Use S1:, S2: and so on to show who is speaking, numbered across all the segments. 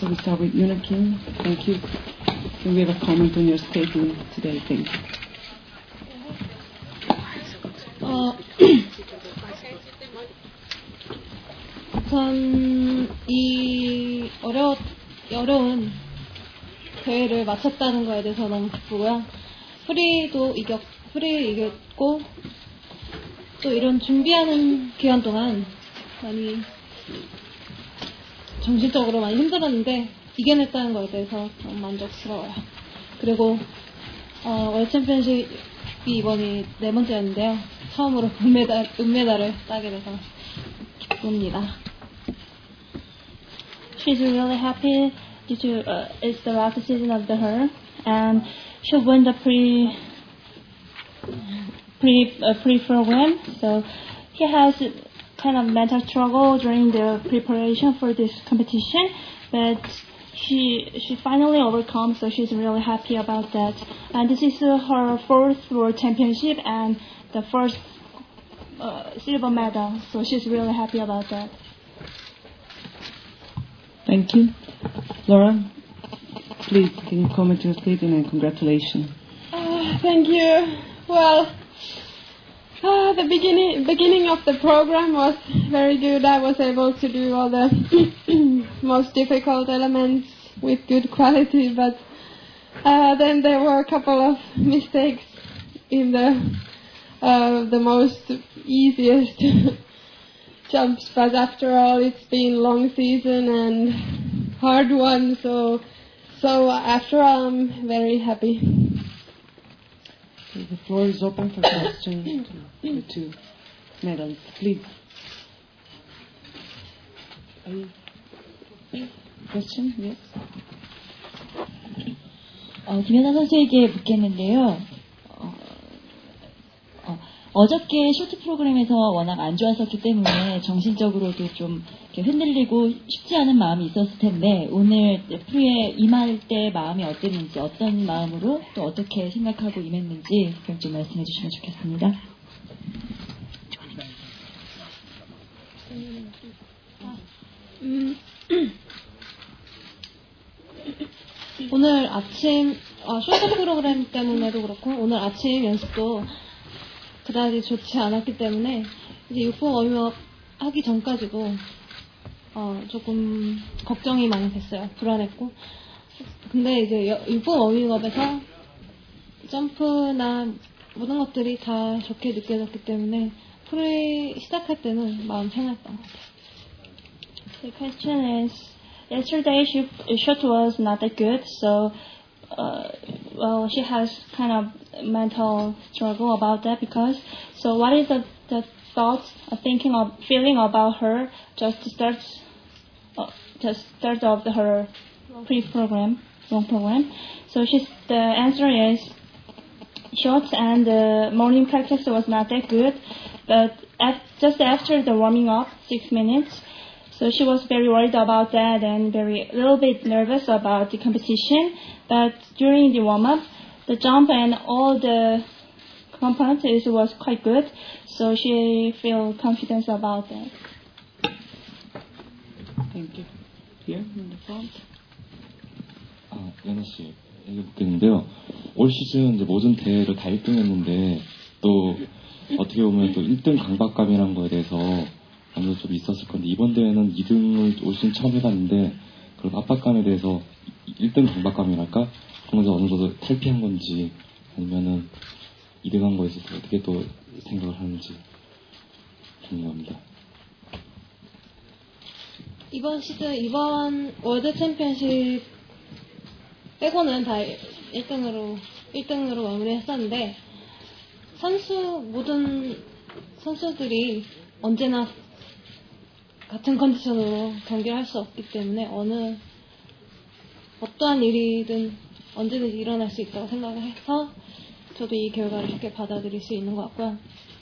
S1: So we start with Yuna Kim. Thank you. Can we have a comment on your statement today? Thank you.
S2: 우선 이 어려운 대회를 마쳤다는 거에 대해서 너무 기쁘고요. 프리를 이겼고 또 이런 준비하는 기간 동안 많이 정신적으로 많이 힘들었는데 이겨냈다는 거에 대해서 너무 만족스러워요. 그리고 월드 챔피언십이 이번이 4번째였는데요. 처음으로 은메달을 따게 돼서 기쁩니다.
S3: She's really happy due to it's the last season of her, and she'll win the pre program. So he has kind of mental struggle during the preparation for this competition, but she finally overcome. So she's really happy about that. And this is her fourth World Championship and the first silver medal. So she's really happy about that.
S1: Thank you. Laura, please, can you comment your statement and congratulations?
S4: Thank you. Well, the beginning of the program was very good. I was able to do all the most difficult elements with good quality, but then there were a couple of mistakes in the most easiest jumps, but after all it's been a long season and hard one, so after all I'm very happy.
S1: Okay, the floor is open for questions to the two medalists. Please. Question? Yes.
S5: 김연아 선수에게 묻겠는데요. 어저께 쇼트 프로그램에서 워낙 안 좋았었기 때문에 정신적으로도 좀 이렇게 흔들리고 쉽지 않은 마음이 있었을 텐데 오늘 프리에 임할 때 마음이 어땠는지 어떤 마음으로 또 어떻게 생각하고 임했는지 좀 말씀해 주시면 좋겠습니다.
S2: 오늘 아침 쇼트 프로그램 때문에도 그렇고 오늘 아침 연습도 그다지 좋지 않았기 때문에 이제 육봉 워밍업 하기 전까지도 조금 걱정이 많이 됐어요. 불안했고. 근데 이제 육봉 워밍업에서 점프나 모든 것들이 다 좋게 느껴졌기 때문에 프리 시작할 때는 마음 편했던 것 같아요.
S3: The question is, yesterday shot was not that good, so well, she has kind of mental struggle about that because. So, what is the thought, thinking of, feeling about her just to start off her pre-program, long program? So, the answer is short and the morning practice was not that good, but just after the warming up, 6 minutes. So she was very worried about that and a little bit nervous about the competition. But during the warm-up, the jump and all the components was quite good. So she feel confidence about that.
S1: Thank you. Here in the front.
S6: 연아 씨, 이게 묻겠는데요. 올 시즌 이제 모든 대회를 다 1등했는데 또 어떻게 보면 또 1등 강박감이라는 거에 대해서 어느 정도 좀 있었을 건데 이번 대회는 2등을 올 시즌 처음 해봤는데 그런 압박감에 대해서 1등 강박감이랄까? 그런 거 어느 정도 탈피한 건지 아니면은 2등한 거에 있어서 어떻게 또 생각을 하는지 궁금합니다.
S2: 이번 월드 챔피언십 빼고는 다 1등으로 마무리했었는데 모든 선수들이 언제나 같은 컨디션으로 경기를 할 수 없기 때문에 어떠한 일이든 언제든지 일어날 수 있다고 생각을 해서 저도 이 결과를 좋게 받아들일 수 있는 것 같고요.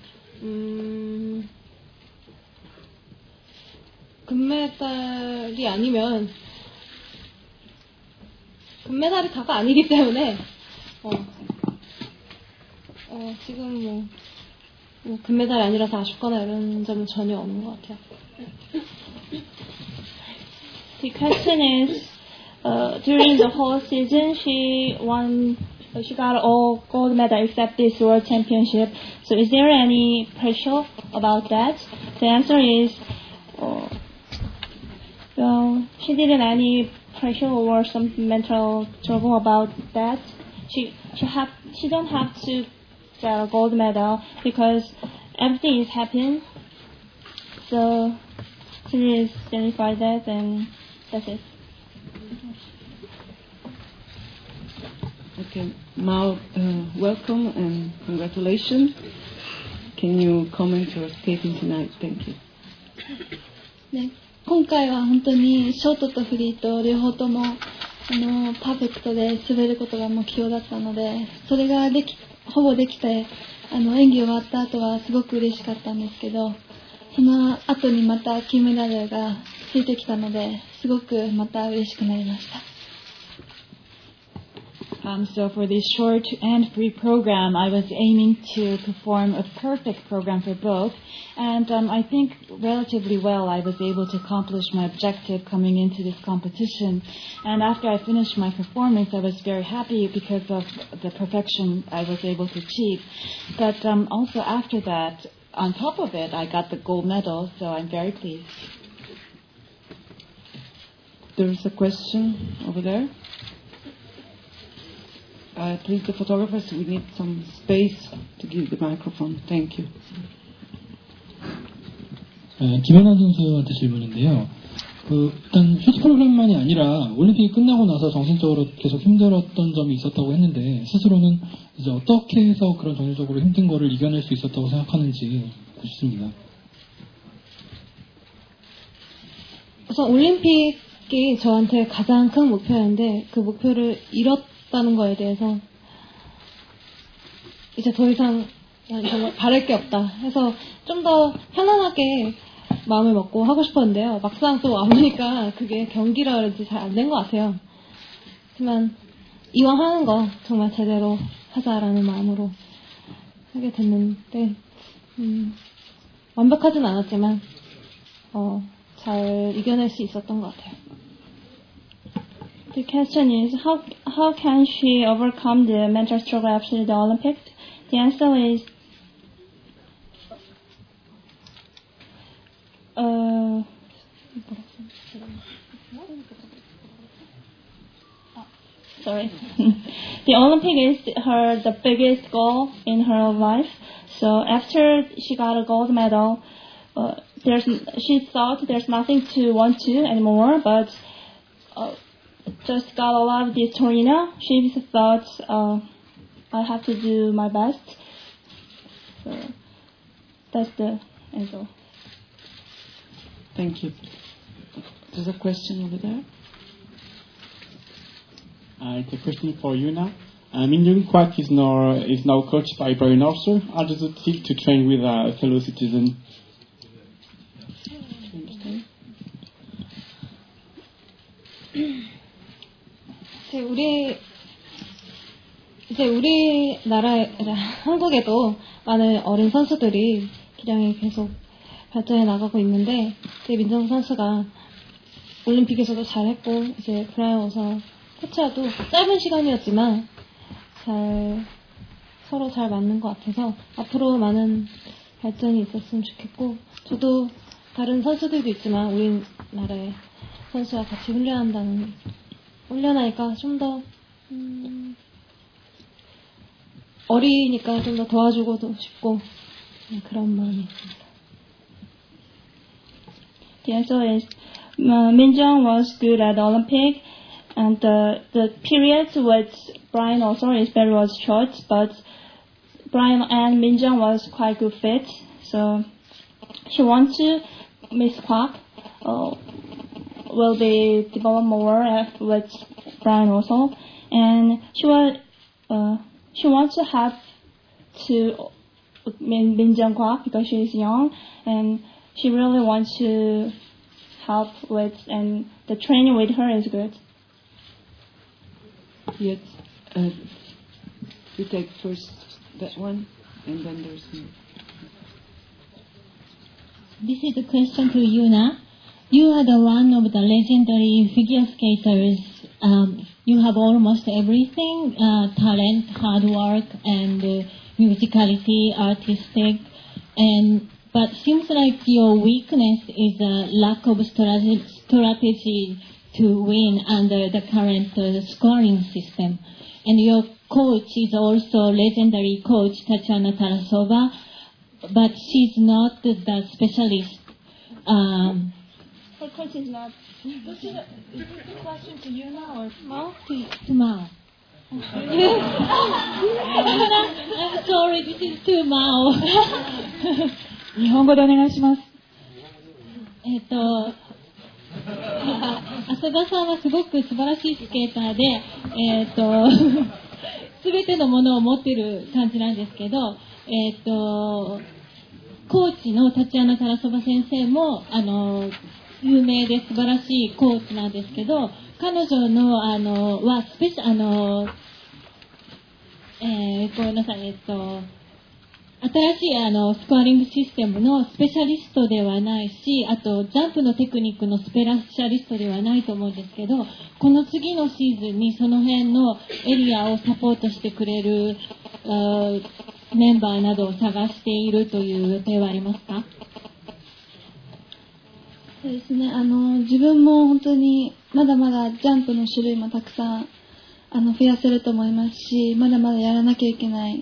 S2: 금메달이 아니면 금메달이 다가 아니기 때문에 지금 금메달이 아니라서 아쉽거나 이런 점은 전혀 없는 것 같아요.
S3: The question is, during the whole season, she got all gold medal except this World Championship. So is there any pressure about that? The answer is, well, she didn't any pressure or some mental trouble about that. She don't have to get a gold medal because everything is happening. So she is satisfied that, and that's it.
S1: Okay, Mao, welcome and congratulations. Can you comment your skating tonight? Thank you.
S2: ね、今回は本当にショートとフリーと両方ともパーフェクトで滑ることが目標だったので、それがほぼできて演技終わった後はすごく嬉しかったんですけど、その後にまた金メダルがついてきたので、すごくまた嬉しくなりました。
S5: So for the short and free program, I was aiming to perform a perfect program for both. And I think relatively well I was able to accomplish my objective coming into this competition. And after I finished my performance, I was very happy because of the perfection I was able to achieve. But also after that, on top of it, I got the gold medal, so I'm very pleased.
S1: There's a question over there. Please, the photographers, we need some space to give the microphone. Thank you.
S7: 김연아 선수한테 질문인데요. 일단 쇼트 프로그램만이 아니라 올림픽이 끝나고 나서 정신적으로 계속 힘들었던 점이 있었다고 했는데 스스로는 이제 어떻게 해서 그런 정신적으로 힘든 거를 이겨낼 수 있었다고 생각하는지 싶습니다.
S2: 우선 올림픽이 저한테 가장 큰 목표였는데 그 목표를 이뤘다는 거에 대해서 이제 더 이상 정말 바랄 게 없다 해서 좀 더 편안하게 마음을 먹고 하고 싶었는데요. 막상 또 와보니까 그게 경기라 그런지 잘 안 된 것 같아요. 하지만 이왕 하는 거 정말 제대로 하자라는 마음으로 하게 됐는데 완벽하진 않았지만 잘 이겨낼 수 있었던 것 같아요.
S3: The question is, how can she overcome the mental struggle after the Olympics? The answer is, sorry. The Olympic is the biggest goal in her life. So after she got a gold medal, she thought there's nothing to want to anymore, but just got a lot of this Torino. She thought I have to do my best. So that's the answer.
S1: Thank you. There's a question over there.
S8: It's a question for you now. Min Jung Kwak is now coached by Brian Orser. How does it feel to train with a fellow citizen?
S2: 우리나라 한국에도 많은 어린 선수들이 기량이 계속 발전해 나가고 있는데 민정 선수가 올림픽에서도 잘했고 이제 브라이언 오서 코치와도 짧은 시간이었지만 서로 잘 맞는 것 같아서 앞으로 많은 발전이 있었으면 좋겠고 저도 다른 선수들도 있지만 우리나라의 선수와 같이 훈련하니까 좀 더 어리니까 좀 더 도와주고도 싶고 그런 마음이 있습니다.
S3: The answer is Minjung was good at the Olympic, and the period with Brian also was short, but Brian and Minjung was quite good fit. So she wants to Miss Kwak will be developed more with Brian also, and she wants to have to Minjung Kwak because she is young and she really wants to help with, and the training with her is good.
S1: Yes. You take first that one, and then there's me.
S9: This is a question to Yuna. You are the one of the legendary figure skaters
S5: You have almost everything, talent, hard work, and musicality, artistic, but seems like your weakness is a lack of strategy to win under the current scoring system. And your coach is also legendary coach Tatiana Tarasova, but she's not the specialist.
S3: Her coach is not. Is this a question to you now or Mao?
S5: To Mao. I'm sorry, this is to Mao.
S9: 日本語でお願いします。
S5: 浅田さんはすごく素晴らしいスケーターで、すべてのものを持っている感じなんですけど、コーチのタチアナ・タラソバ先生も有名で素晴らしいコーチなんですけど、彼女のはごめんなさい、新しいスコアリングシステムのスペシャリストではないし、あとジャンプのテクニックのスペシャリストではないと思うんですけど、この次のシーズンにその辺のエリアをサポートしてくれるメンバーなどを探しているという予定はありますか？
S2: そうですね、自分も本当にまだまだジャンプの種類もたくさん増やせると思いますし、まだまだやらなきゃいけない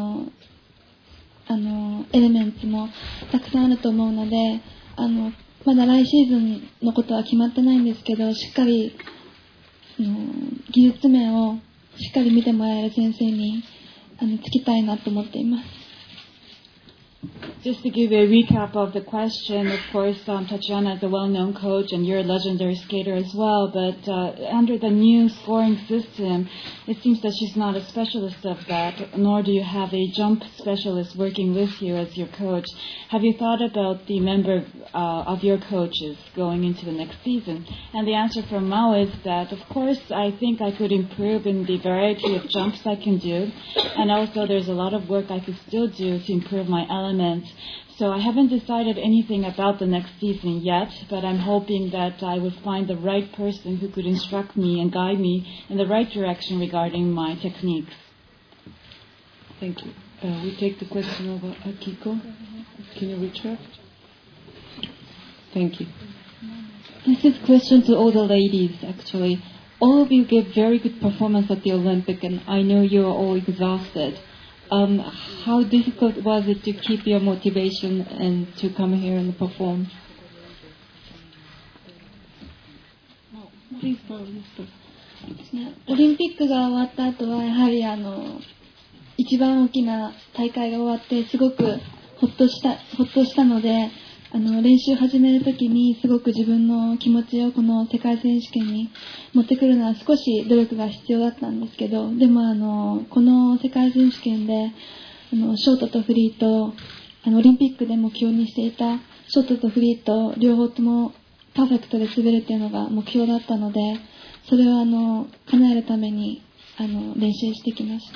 S2: エレメンツもたくさんあると思うので、まだ来シーズンのことは決まってないんですけど、しっかり技術面をしっかり見てもらえる先生につきたいなと思っています。
S9: Just to give a recap of the question, of course, Tatiana is a well-known coach and you're a legendary skater as well, but under the new scoring system, it seems that she's not a specialist of that, nor do you have a jump specialist working with you as your coach. Have you thought about the member of your coaches going into the next season? And the answer from Mao is that, of course, I think I could improve in the variety of jumps I can do, and also there's a lot of work I could still do to improve my elements. So I haven't decided anything about the next season yet, but I'm hoping that I would find the right person who could instruct me and guide me in the right direction regarding my techniques.
S1: Thank you. We take the question of Akiko. Can you retract? Thank you.
S10: This is a question to all the ladies, actually. All of you gave very good performance at the Olympic, and I know you're all exhausted. How difficult was it to keep your motivation and to come here and perform?
S2: Please go. オリンピックが終わった後はやはり一番大きな大会が終わってすごくほっとしたので、練習始めるときにすごく自分の気持ちをこの世界選手権に持ってくるのは少し努力が必要だったんですけど、でもこの世界選手権でショートとフリーとオリンピックで目標にしていたショートとフリーと両方ともパーフェクトで滑るというのが目標だったので、それを叶えるために練習してきました。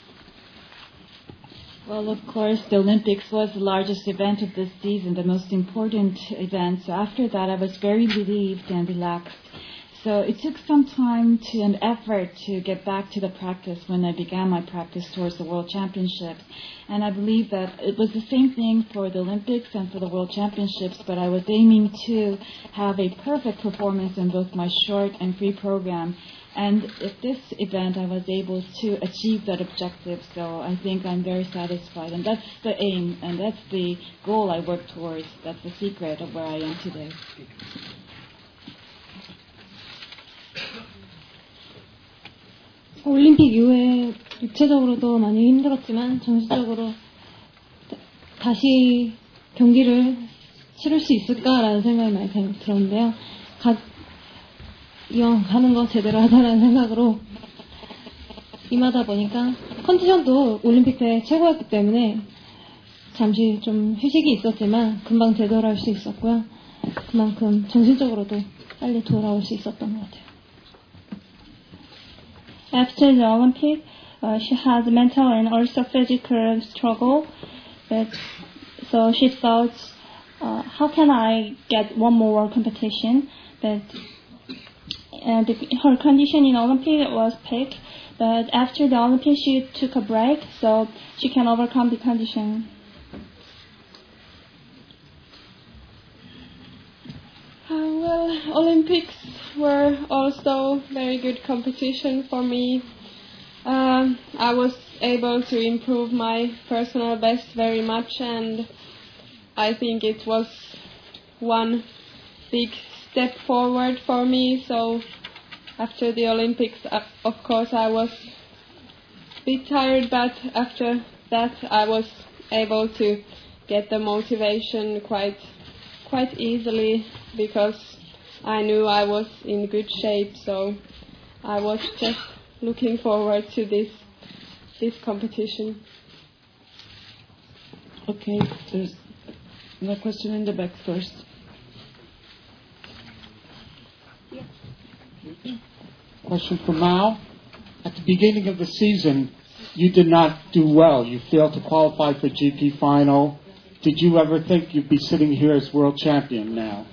S9: Well, of course, the Olympics was the largest event of this season, the most important event. So after that, I was very relieved and relaxed. So it took some time and effort to get back to the practice when I began my practice towards the World Championships. And I believe that it was the same thing for the Olympics and for the World Championships, but I was aiming to have a perfect performance in both my short and free program. And at this event, I was able to achieve that objective, so I think I'm very satisfied. And that's the aim, and that's the goal I work towards. That's the secret of where I am today.
S11: 올림픽 이후에 육체적으로도 많이 힘들었지만 정신적으로 다시 경기를 치를 수 있을까라는 생각이 많이 들었는데요. 이왕 가는 거 제대로 하자라는 생각으로 임하다 보니까 컨디션도 올림픽 때 최고였기 때문에 잠시 좀 휴식이 있었지만 금방 되돌아올 수 있었고요. 그만큼 정신적으로도 빨리 돌아올 수 있었던 것 같아요.
S3: After the Olympic, she had mental and also physical struggle. So she thought, how can I get one more competition? and her condition in Olympic was peak, but after the Olympic she took a break, so she can overcome the condition.
S4: Well, Olympics were also very good competition for me. I was able to improve my personal best very much, and I think it was one big step forward for me. So after the Olympics, of course, I was a bit tired, but after that I was able to get the motivation quite easily, because I knew I was in good shape, so I was just looking forward to this competition.
S1: Okay, there's another question in the back first.
S12: Question for Mao. At the beginning of the season, you did not do well. You failed to qualify for GP final. Did you ever think you'd be sitting here as world champion now?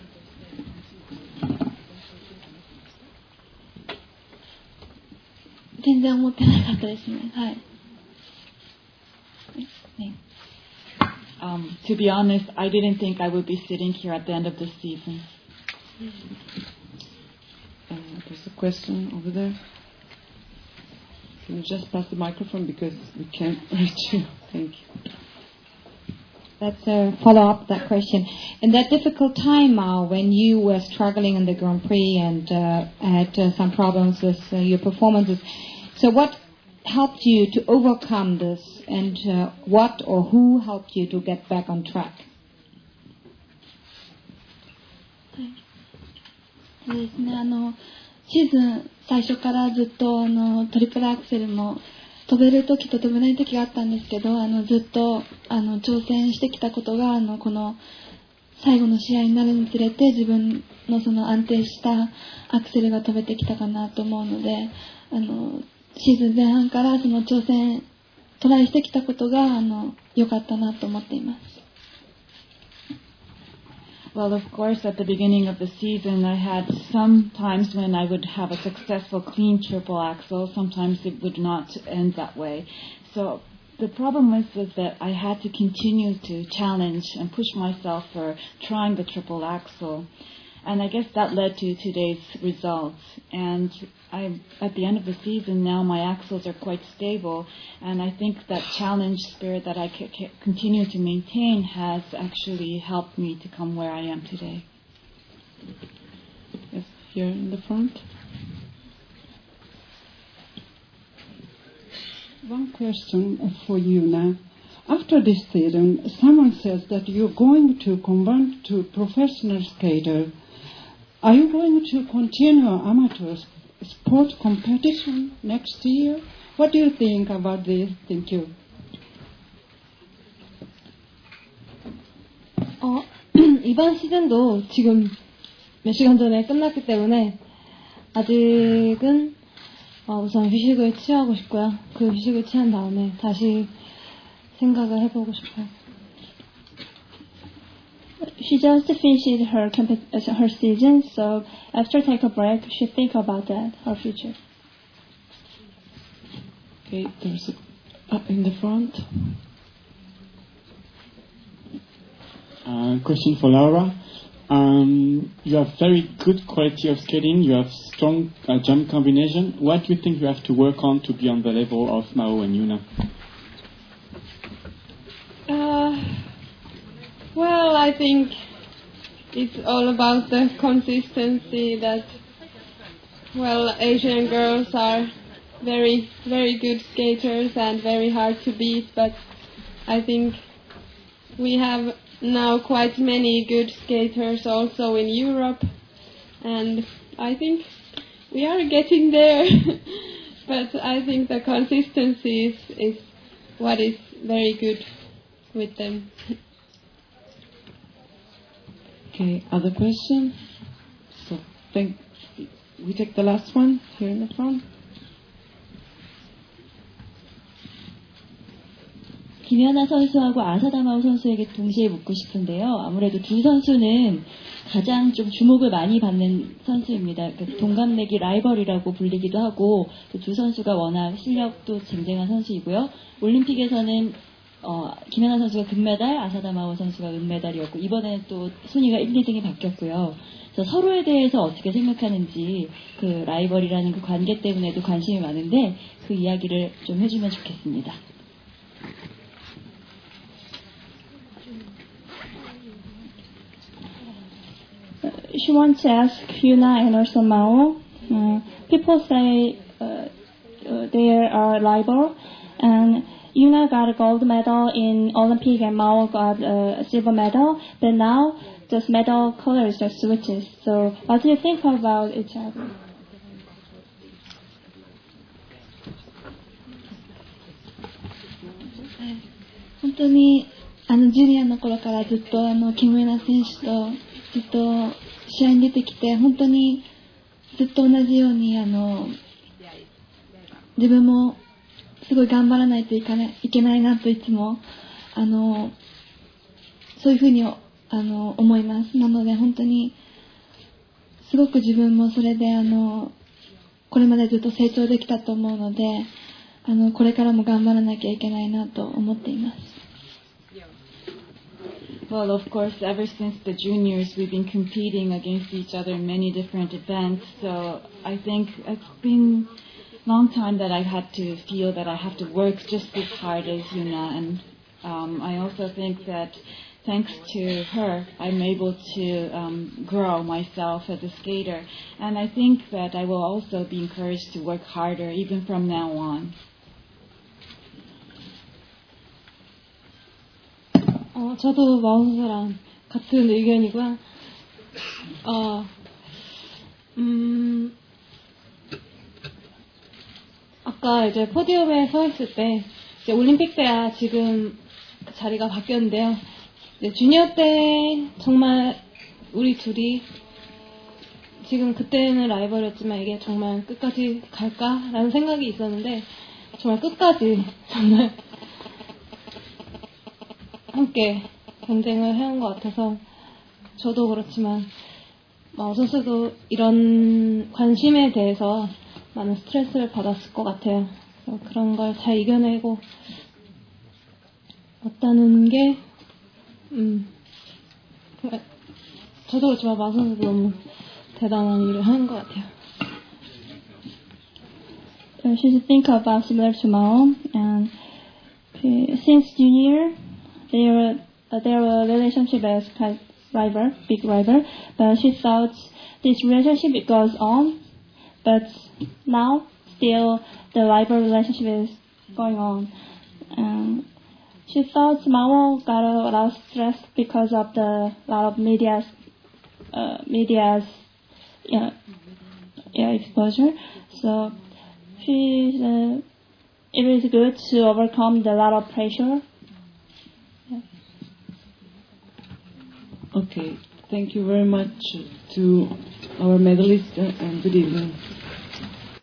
S2: 全然思ってなかったですね。はい。
S9: To be honest, I didn't think I would be sitting here at the end of the season.
S1: There's a question over there. Can you just pass the microphone because we can't reach you? Thank you.
S10: Let's follow up that question. In that difficult time when you were struggling in the Grand Prix and had some problems with your performances, so what helped you to overcome this, and what or who helped you to get back on track?
S2: そうですね。シーズン最初からずっとトリプルアクセルも飛べる時と飛べない時があったんですけど、ずっと挑戦してきたことがこの最後の試合になるにつれて自分のその安定したアクセルが飛べてきたかなと思うので、シーズン前半からその挑戦トライしてきたことが良かったなと思っています。
S9: Well, of course, at the beginning of the season, I had some times when I would have a successful clean triple axel. Sometimes it would not end that way. So the problem was that I had to continue to challenge and push myself for trying the triple axel. And I guess that led to today's results. And at the end of the season now, my axles are quite stable. And I think that challenge spirit that I continue to maintain has actually helped me to come where I am today.
S1: Yes, here in the front.
S13: One question for you now. After this season, someone says that you're going to convert to professional skater. Are you going to continue amateur sport competition next year? What do you think about this? Thank you.
S11: 이번 시즌도 지금 몇 시간 전에 끝났기 때문에 아직은 우선 휴식을 취하고 싶고요. 그 휴식을 취한 다음에 다시 생각을 해보고 싶어요.
S3: She just finished her season, so after take a break, she think about that, her future.
S1: Okay, there's up in the front.
S8: Question for Laura. You have very good quality of skating. You have strong jump combination. What do you think you have to work on to be on the level of Mao and Yuna?
S4: Well, I think it's all about the consistency that, well, Asian girls are very, very good skaters and very hard to beat, but I think we have now quite many good skaters also in Europe, and I think we are getting there, but I think the consistency is what is very good with them.
S1: Okay, other questions? So, we take the last one here in the front.
S5: 김연아 선수하고 아사다마오 선수에게 동시에 묻고 싶은데요. 아무래도 두 선수는 가장 좀 주목을 많이 받는 선수입니다. 동갑내기 라이벌이라고 불리기도 하고 두 선수가 워낙 실력도 쟁쟁한 선수이고요. 올림픽에서는 김연아 선수가 금메달, 아사다마오 선수가 은메달이었고 이번에는 또 순위가 1, 2등이 바뀌었고요. 그래서 서로에 대해서 어떻게 생각하는지 그 라이벌이라는 그 관계 때문에도 관심이 많은데 그 이야기를 좀 해주면 좋겠습니다.
S3: She wants to ask Hyuna and also Mao. People say they are rival, and Hyuna got a gold medal in Olympic and Mao got a silver medal, but now the medal colors just switches. So what do you think about each other?
S2: Honestly, ジュニアの頃からずっとキム・イナ選手とずっと試合に出てきて、本当にずっと同じように自分もすごい頑張らないといけないなといつもそういうふうに思います。なので本当にすごく自分もそれでこれまでずっと成長できたと思うのでこれからも頑張らなきゃいけないなと思っています。
S9: Well, of course, ever since the juniors, we've been competing against each other in many different events. So I think it's been a long time that I've had to feel that I have to work just as hard as Hyuna. And I also think that thanks to her, I'm able to grow myself as a skater. And I think that I will also be encouraged to work harder even from now on.
S11: 저도 마오 선수랑 같은 의견이고요. 아까 이제 포디움에 서 있을 때 이제 올림픽 때야 지금 자리가 바뀌었는데요. 이제 주니어 때 정말 우리 둘이 지금 그때는 라이벌이었지만 이게 정말 끝까지 갈까라는 생각이 있었는데 정말 끝까지 정말 함께 경쟁을 해온 것 같아서 저도 그렇지만 마오 선수도 이런 관심에 대해서 많은 스트레스를 받았을 것 같아요. 그래서 그런 걸 잘 이겨내고 왔다는 게 저도 그렇지만 마오 선수도 너무 대단한 일을 하는 것 같아요.
S3: She should think about similar to Mao, and since junior, their relationship as rival, big rival, but she thought this relationship goes on, but now still the rival relationship is going on. She thought Mao got a lot of stress because of the lot of media's exposure. So it is good to overcome the lot of pressure.
S1: Okay, thank you very much to our medalists and good evening.